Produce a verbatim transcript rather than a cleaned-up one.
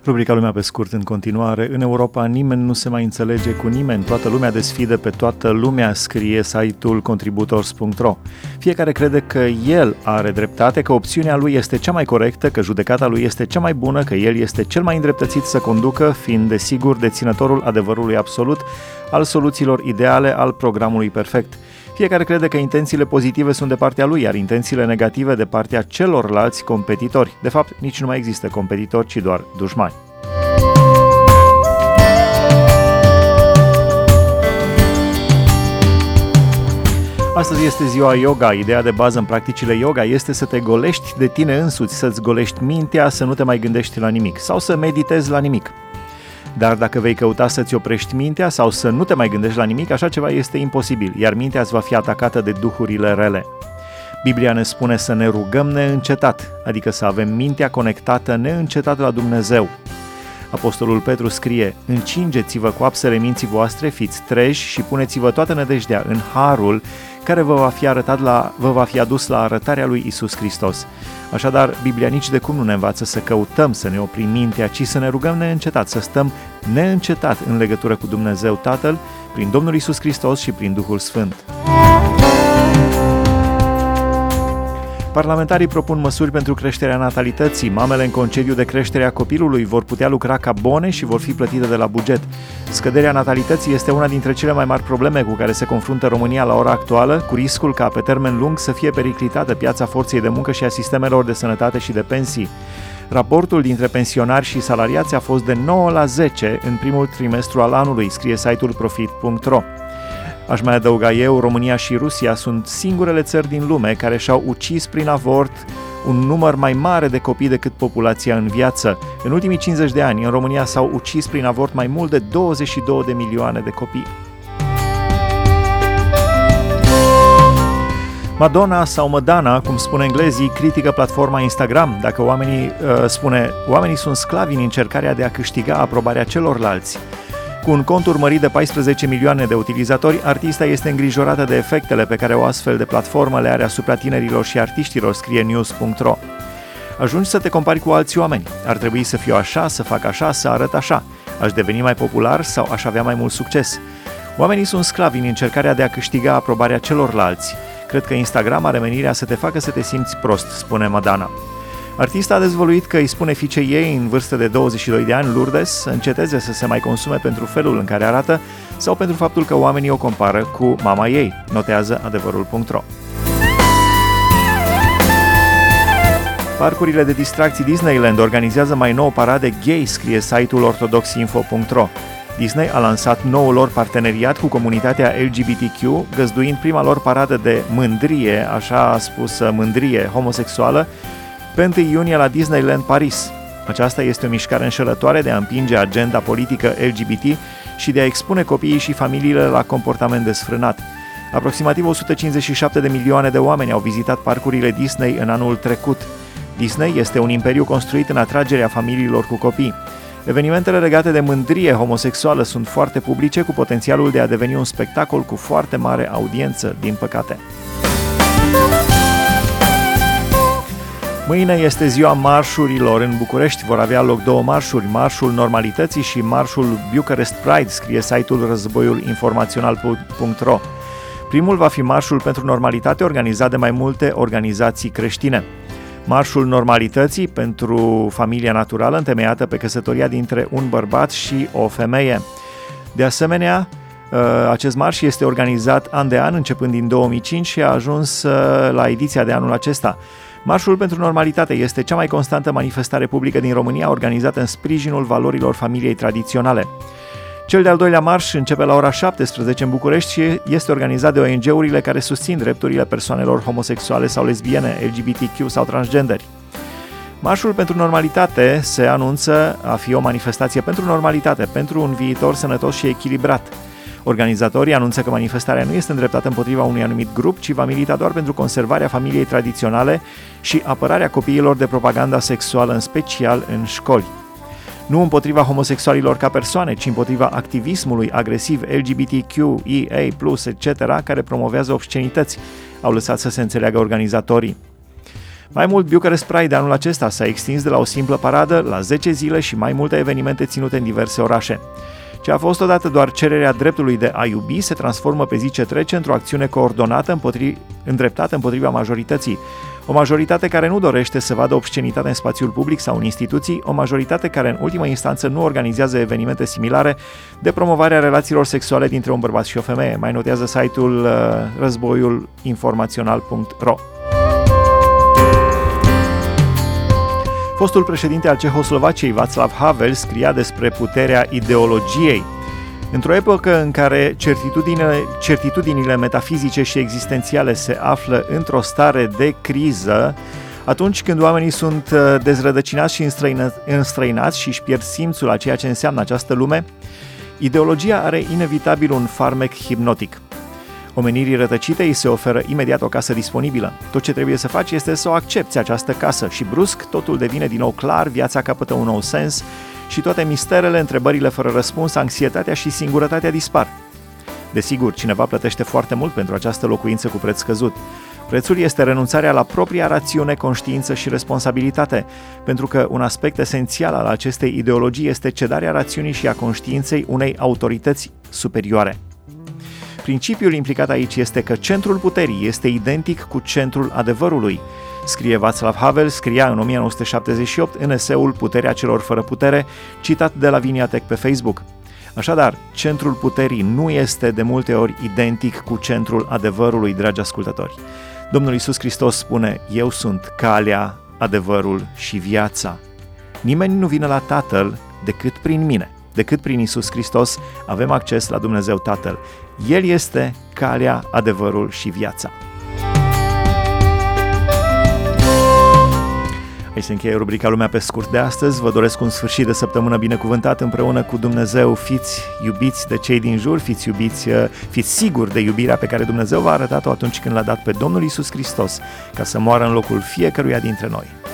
Rubrica Lumea pe scurt în continuare. În Europa nimeni nu se mai înțelege cu nimeni, toată lumea desfidă pe toată lumea, scrie site-ul contributors punct ro. Fiecare crede că el are dreptate, că opțiunea lui este cea mai corectă, că judecata lui este cea mai bună, că el este cel mai îndreptățit să conducă, fiind desigur deținătorul adevărului absolut, al soluțiilor ideale, al programului perfect. Fiecare crede că intențiile pozitive sunt de partea lui, iar intențiile negative de partea celorlalți competitori. De fapt, nici nu mai există competitori, ci doar dușmani. Astăzi este ziua yoga. Ideea de bază în practicile yoga este să te golești de tine însuți, să-ți golești mintea, să nu te mai gândești la nimic sau să meditezi la nimic. Dar dacă vei căuta să-ți oprești mintea sau să nu te mai gândești la nimic, așa ceva este imposibil, iar mintea îți va fi atacată de duhurile rele. Biblia ne spune să ne rugăm neîncetat, adică să avem mintea conectată neîncetat la Dumnezeu. Apostolul Petru scrie: încingeți-vă cu apsele minții voastre, fiți treji și puneți-vă toată nădejdea în harul care vă va fi arătat la, vă va fi adus la arătarea lui Iisus Hristos. Așadar, Biblia nici de cum nu ne învață să căutăm să ne oprim mintea, ci să ne rugăm neîncetat, să stăm neîncetat în legătură cu Dumnezeu Tatăl, prin Domnul Iisus Hristos și prin Duhul Sfânt. Parlamentarii propun măsuri pentru creșterea natalității. Mamele în concediu de creștere a copilului vor putea lucra ca bone și vor fi plătite de la buget. Scăderea natalității este una dintre cele mai mari probleme cu care se confruntă România la ora actuală, cu riscul ca pe termen lung să fie periclitată piața forței de muncă și a sistemelor de sănătate și de pensii. Raportul dintre pensionari și salariați a fost de nouă la zece în primul trimestru al anului, scrie site-ul profit punct ro. Aș mai adăuga eu, România și Rusia sunt singurele țări din lume care și-au ucis prin avort un număr mai mare de copii decât populația în viață. În ultimii cincizeci de ani, în România s-au ucis prin avort mai mult de douăzeci și două de milioane de copii. Madonna sau Madonna, cum spun englezii, critică platforma Instagram. Dacă oamenii, uh, spune, oamenii sunt sclavi în încercarea de a câștiga aprobarea celorlalți. Cu un cont urmărit de paisprezece milioane de utilizatori, artista este îngrijorată de efectele pe care o astfel de platformă le are asupra tinerilor și artiștilor, scrie news punct ro. Ajungi să te compari cu alți oameni. Ar trebui să fiu așa, să fac așa, să arăt așa. Aș deveni mai popular sau aș avea mai mult succes. Oamenii sunt sclavi în încercarea de a câștiga aprobarea celorlalți. Cred că Instagram are menirea să te facă să te simți prost, spune Madonna. Artista a dezvăluit că îi spune fiicei ei, în vârstă de douăzeci și doi de ani, Lourdes, să înceteze să se mai consume pentru felul în care arată sau pentru faptul că oamenii o compară cu mama ei, notează adevărul punct ro. Parcurile de distracții Disneyland organizează mai nou parade gay, scrie site-ul ortodox info punct ro. Disney a lansat noul lor parteneriat cu comunitatea L G B T Q, găzduind prima lor paradă de mândrie, așa spusă mândrie homosexuală, pe întâi iunie la Disneyland Paris. Aceasta este o mișcare înșelătoare de a împinge agenda politică L G B T și de a expune copiii și familiile la comportament desfrânat. Aproximativ o sută cincizeci și șapte de milioane de oameni au vizitat parcurile Disney în anul trecut. Disney este un imperiu construit în atragerea familiilor cu copii. Evenimentele legate de mândrie homosexuală sunt foarte publice, cu potențialul de a deveni un spectacol cu foarte mare audiență, din păcate. Mâine este ziua marșurilor. În București vor avea loc două marșuri, Marșul Normalității și Marșul Bucharest Pride, scrie site-ul războiul informațional punct ro. Primul va fi Marșul pentru Normalitate, organizat de mai multe organizații creștine. Marșul Normalității pentru familia naturală, întemeiată pe căsătoria dintre un bărbat și o femeie. De asemenea, acest marș este organizat an de an, începând din două mii cinci și a ajuns la ediția de anul acesta. Marșul pentru Normalitate este cea mai constantă manifestare publică din România organizată în sprijinul valorilor familiei tradiționale. Cel de-al doilea marș începe la ora șaptesprezece în București și este organizat de O N G-urile care susțin drepturile persoanelor homosexuale sau lesbiene, L G B T Q sau transgenderi. Marșul pentru Normalitate se anunță a fi o manifestație pentru normalitate, pentru un viitor sănătos și echilibrat. Organizatorii anunță că manifestarea nu este îndreptată împotriva unui anumit grup, ci va milita doar pentru conservarea familiei tradiționale și apărarea copiilor de propaganda sexuală, în special în școli. Nu împotriva homosexualilor ca persoane, ci împotriva activismului agresiv L G B T Q I A plus, et cetera, care promovează obscenități, au lăsat să se înțeleagă organizatorii. Mai mult, Bucharest Pride anul acesta s-a extins de la o simplă paradă la zece zile și mai multe evenimente ținute în diverse orașe. Ce a fost odată doar cererea dreptului de a iubi se transformă pe zi ce trece într-o acțiune coordonată împotri... îndreptată împotriva majorității. O majoritate care nu dorește să vadă obscenitate în spațiul public sau în instituții, o majoritate care în ultimă instanță nu organizează evenimente similare de promovare a relațiilor sexuale dintre un bărbat și o femeie, mai notează site-ul uh, războiul informațional punct ro. Fostul președinte al Cehoslovaciei, Václav Havel, scria despre puterea ideologiei. Într-o epocă în care certitudinile, certitudinile metafizice și existențiale se află într-o stare de criză, atunci când oamenii sunt dezrădăcinați și înstrăinați și își pierd simțul a ceea ce înseamnă această lume, ideologia are inevitabil un farmec hipnotic. Omenirii rătăcite îi se oferă imediat o casă disponibilă. Tot ce trebuie să faci este să o accepți această casă și brusc totul devine din nou clar, viața capătă un nou sens și toate misterele, întrebările fără răspuns, anxietatea și singurătatea dispar. Desigur, cineva plătește foarte mult pentru această locuință cu preț scăzut. Prețul este renunțarea la propria rațiune, conștiință și responsabilitate, pentru că un aspect esențial al acestei ideologii este cedarea rațiunii și a conștiinței unei autorități superioare. Principiul implicat aici este că centrul puterii este identic cu centrul adevărului, scrie Václav Havel, scria în nouăsprezece șaptezeci și opt în eseul Puterea celor fără putere, citat de Lavinia Tech pe Facebook. Așadar, centrul puterii nu este de multe ori identic cu centrul adevărului, dragi ascultători. Domnul Iisus Hristos spune, eu sunt calea, adevărul și viața. Nimeni nu vine la Tatăl decât prin mine. Decât prin Iisus Hristos avem acces la Dumnezeu Tatăl. El este calea, adevărul și viața. Aici se încheie rubrica Lumea pe scurt de astăzi. Vă doresc un sfârșit de săptămână binecuvântat împreună cu Dumnezeu. Fiți iubiți de cei din jur, fiți iubiți, fiți siguri de iubirea pe care Dumnezeu v-a arătat-o atunci când l-a dat pe Domnul Iisus Hristos ca să moară în locul fiecăruia dintre noi.